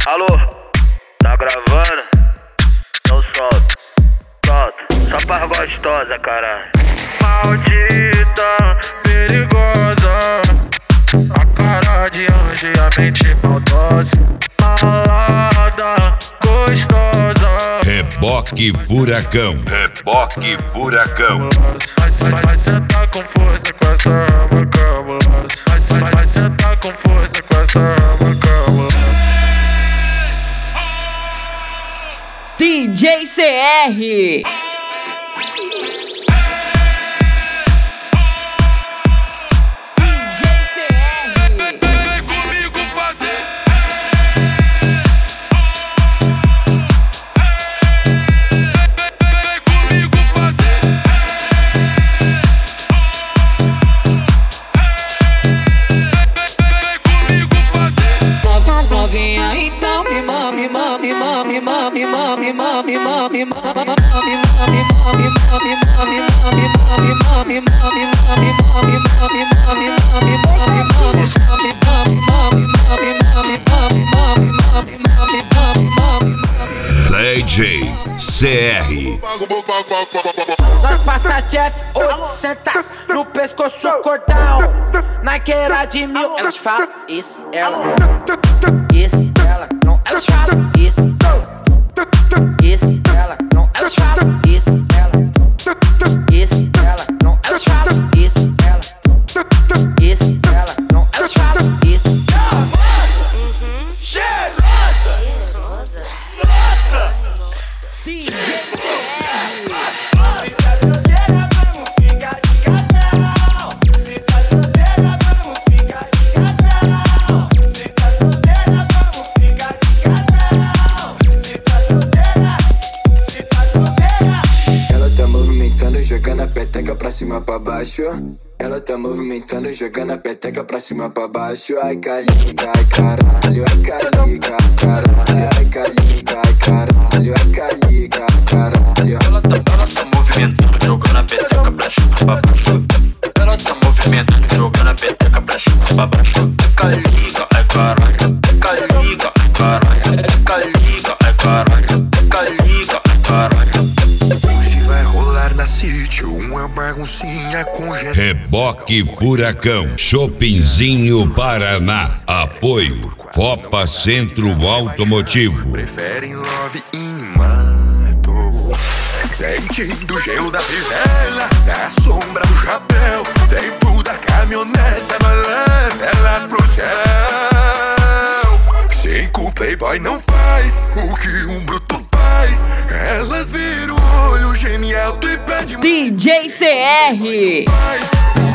Alô, tá gravando? Então solta, pronto, só pra gostosa, caralho. Maldita, perigosa, a cara de anjo e a mente maldosa. Malada, gostosa. Reboque Furacão. Reboque Furacão. Vai sentar com força com essa alma cabulosa. Vai sentar com força com essa alma cabulosa. DJ CR. DJ CR. Nós passa Jeff, 800 no pescoço, cordão. Naquela de 1000, elas falam isso, ela. Isso, ela, não, elas falam isso. Isso, ela, não, elas falam isso, ela. Isso, ela, não, elas falam isso, ela. Isso, ela, não, elas falam isso. Cheirosa, nossa, DJ se tá solteira, vamos ficar de casal. Se tá solteira, vamos ficar de casal. Se tá solteira, vamos ficar de casal. Se tá solteira, se tá solteira. Ela tá movimentando, jogando a peteca pra cima pra baixo. Ela tá movimentando, jogando a peteca pra cima pra baixo. Ai caliga, ai caralho, ai caliga, caralho, ai caliga, ai caralho, ai caliga, caralho. Ela tá movimentando, jogando a peteca pra cima pra baixo. Ela tá movimentando, jogando a peteca pra cima pra baixo. É caliga, é caralho, é caliga, é caralho, é caliga, é caralho, é caliga, é caralho. Hoje vai rolar na sítio uma baguncinha com gente. Reboque Furacão. Shoppingzinho Paraná. Apoio Copa Centro Automotivo. Preferem love em mato. Sentindo o gelo da fivela, na sombra do chapéu. Dentro da caminhoneta, nós leva elas pro céu. Cinco playboy não faz o que um bruto faz. Elas viram o olho genial e pedem CR. mais.